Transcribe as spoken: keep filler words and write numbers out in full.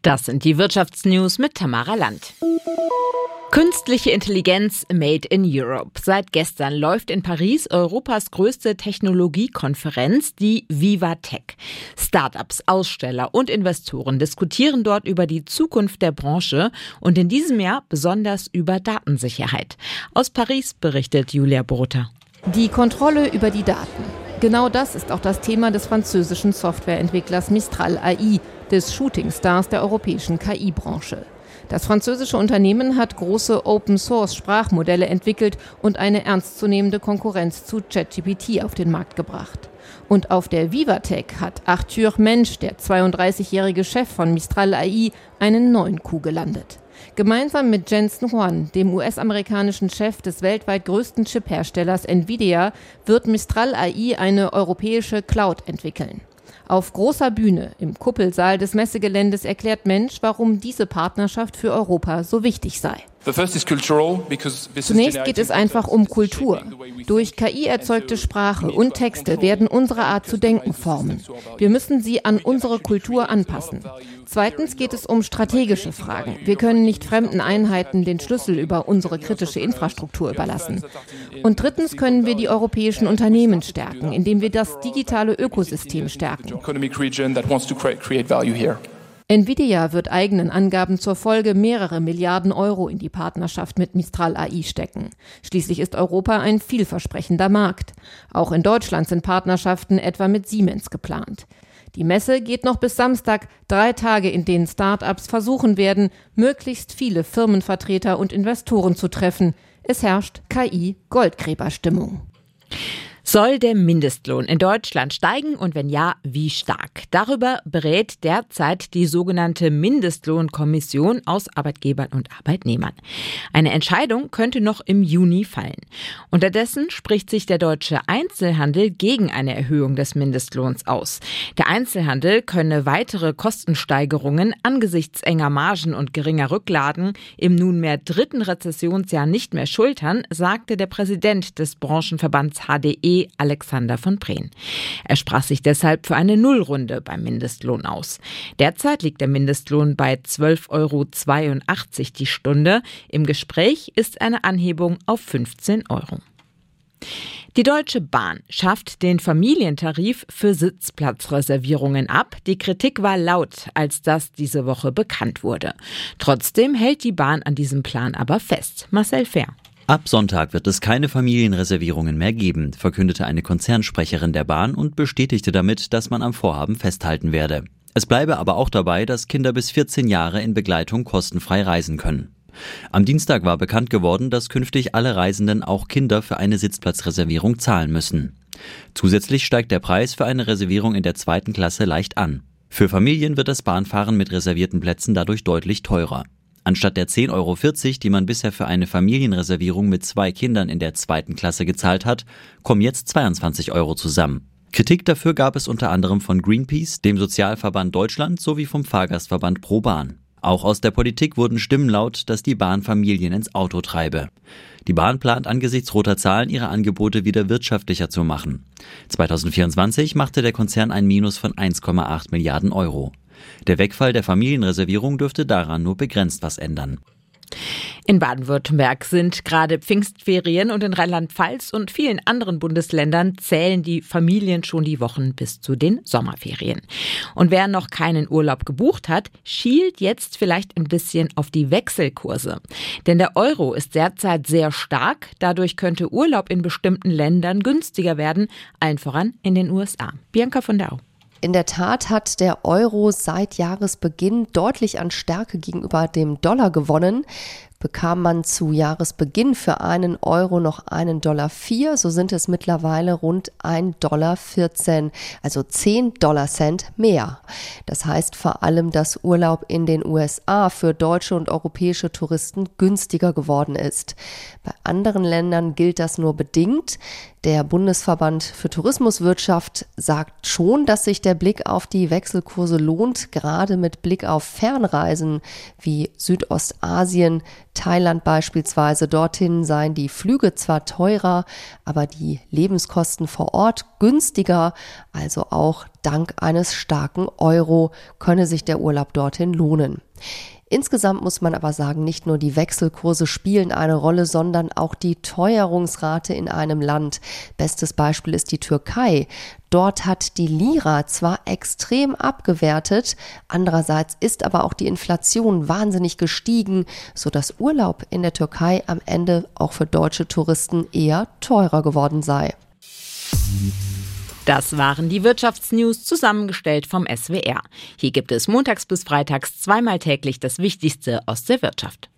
Das sind die Wirtschaftsnews mit Tamara Land. Künstliche Intelligenz made in Europe. Seit gestern läuft in Paris Europas größte Technologiekonferenz, die VivaTech. Startups, Aussteller und Investoren diskutieren dort über die Zukunft der Branche und in diesem Jahr besonders über Datensicherheit. Aus Paris berichtet Julia Brota. Die Kontrolle über die Daten. Genau das ist auch das Thema des französischen Softwareentwicklers Mistral A I, des Shootingstars der europäischen K I-Branche. Das französische Unternehmen hat große Open-Source-Sprachmodelle entwickelt und eine ernstzunehmende Konkurrenz zu ChatGPT auf den Markt gebracht. Und auf der VivaTech hat Arthur Mensch, der zweiunddreißigjährige Chef von Mistral A I, einen neuen Coup gelandet. Gemeinsam mit Jensen Huang, dem U S-amerikanischen Chef des weltweit größten Chip-Herstellers Nvidia, wird Mistral A I eine europäische Cloud entwickeln. Auf großer Bühne im Kuppelsaal des Messegeländes erklärt Mensch, warum diese Partnerschaft für Europa so wichtig sei. Zunächst geht es einfach um Kultur. Durch K I erzeugte Sprache und Texte werden unsere Art zu denken formen. Wir müssen sie an unsere Kultur anpassen. Zweitens geht es um strategische Fragen. Wir können nicht fremden Einheiten den Schlüssel über unsere kritische Infrastruktur überlassen. Und drittens können wir die europäischen Unternehmen stärken, indem wir das digitale Ökosystem stärken. Nvidia wird eigenen Angaben zur Folge mehrere Milliarden Euro in die Partnerschaft mit Mistral A I stecken. Schließlich ist Europa ein vielversprechender Markt. Auch in Deutschland sind Partnerschaften etwa mit Siemens geplant. Die Messe geht noch bis Samstag, drei Tage, in denen Start-ups versuchen werden, möglichst viele Firmenvertreter und Investoren zu treffen. Es herrscht K I-Goldgräberstimmung. Soll der Mindestlohn in Deutschland steigen und wenn ja, wie stark? Darüber berät derzeit die sogenannte Mindestlohnkommission aus Arbeitgebern und Arbeitnehmern. Eine Entscheidung könnte noch im Juni fallen. Unterdessen spricht sich der deutsche Einzelhandel gegen eine Erhöhung des Mindestlohns aus. Der Einzelhandel könne weitere Kostensteigerungen angesichts enger Margen und geringer Rücklagen im nunmehr dritten Rezessionsjahr nicht mehr schultern, sagte der Präsident des Branchenverbands H D E, Alexander von Prehn. Er sprach sich deshalb für eine Nullrunde beim Mindestlohn aus. Derzeit liegt der Mindestlohn bei zwölf Euro zweiundachtzig die Stunde. Im Gespräch ist eine Anhebung auf fünfzehn Euro. Die Deutsche Bahn schafft den Familientarif für Sitzplatzreservierungen ab. Die Kritik war laut, als das diese Woche bekannt wurde. Trotzdem hält die Bahn an diesem Plan aber fest. Marcel Fehr. Ab Sonntag wird es keine Familienreservierungen mehr geben, verkündete eine Konzernsprecherin der Bahn und bestätigte damit, dass man am Vorhaben festhalten werde. Es bleibe aber auch dabei, dass Kinder bis vierzehn Jahre in Begleitung kostenfrei reisen können. Am Dienstag war bekannt geworden, dass künftig alle Reisenden auch Kinder für eine Sitzplatzreservierung zahlen müssen. Zusätzlich steigt der Preis für eine Reservierung in der zweiten Klasse leicht an. Für Familien wird das Bahnfahren mit reservierten Plätzen dadurch deutlich teurer. Anstatt der zehn Euro vierzig, die man bisher für eine Familienreservierung mit zwei Kindern in der zweiten Klasse gezahlt hat, kommen jetzt zweiundzwanzig Euro zusammen. Kritik dafür gab es unter anderem von Greenpeace, dem Sozialverband Deutschland sowie vom Fahrgastverband ProBahn. Auch aus der Politik wurden Stimmen laut, dass die Bahn Familien ins Auto treibe. Die Bahn plant angesichts roter Zahlen, ihre Angebote wieder wirtschaftlicher zu machen. zweitausendvierundzwanzig machte der Konzern ein Minus von eins Komma acht Milliarden Euro. Der Wegfall der Familienreservierung dürfte daran nur begrenzt was ändern. In Baden-Württemberg sind gerade Pfingstferien und in Rheinland-Pfalz und vielen anderen Bundesländern zählen die Familien schon die Wochen bis zu den Sommerferien. Und wer noch keinen Urlaub gebucht hat, schielt jetzt vielleicht ein bisschen auf die Wechselkurse. Denn der Euro ist derzeit sehr stark, dadurch könnte Urlaub in bestimmten Ländern günstiger werden, allen voran in den U S A. Bianca von der Au. In der Tat hat der Euro seit Jahresbeginn deutlich an Stärke gegenüber dem Dollar gewonnen. Bekam man zu Jahresbeginn für einen Euro noch einen Dollar vier, so sind es mittlerweile rund ein Dollar vierzehn, also zehn Dollar Cent mehr. Das heißt vor allem, dass Urlaub in den U S A für deutsche und europäische Touristen günstiger geworden ist. Bei anderen Ländern gilt das nur bedingt. Der Bundesverband für Tourismuswirtschaft sagt schon, dass sich der Blick auf die Wechselkurse lohnt, gerade mit Blick auf Fernreisen wie Südostasien, Thailand beispielsweise. Dorthin seien die Flüge zwar teurer, aber die Lebenskosten vor Ort günstiger, also auch dank eines starken Euro könne sich der Urlaub dorthin lohnen. Insgesamt muss man aber sagen, nicht nur die Wechselkurse spielen eine Rolle, sondern auch die Teuerungsrate in einem Land. Bestes Beispiel ist die Türkei. Dort hat die Lira zwar extrem abgewertet, andererseits ist aber auch die Inflation wahnsinnig gestiegen, sodass Urlaub in der Türkei am Ende auch für deutsche Touristen eher teurer geworden sei. Das waren die Wirtschaftsnews, zusammengestellt vom S W R. Hier gibt es montags bis freitags zweimal täglich das Wichtigste aus der Wirtschaft.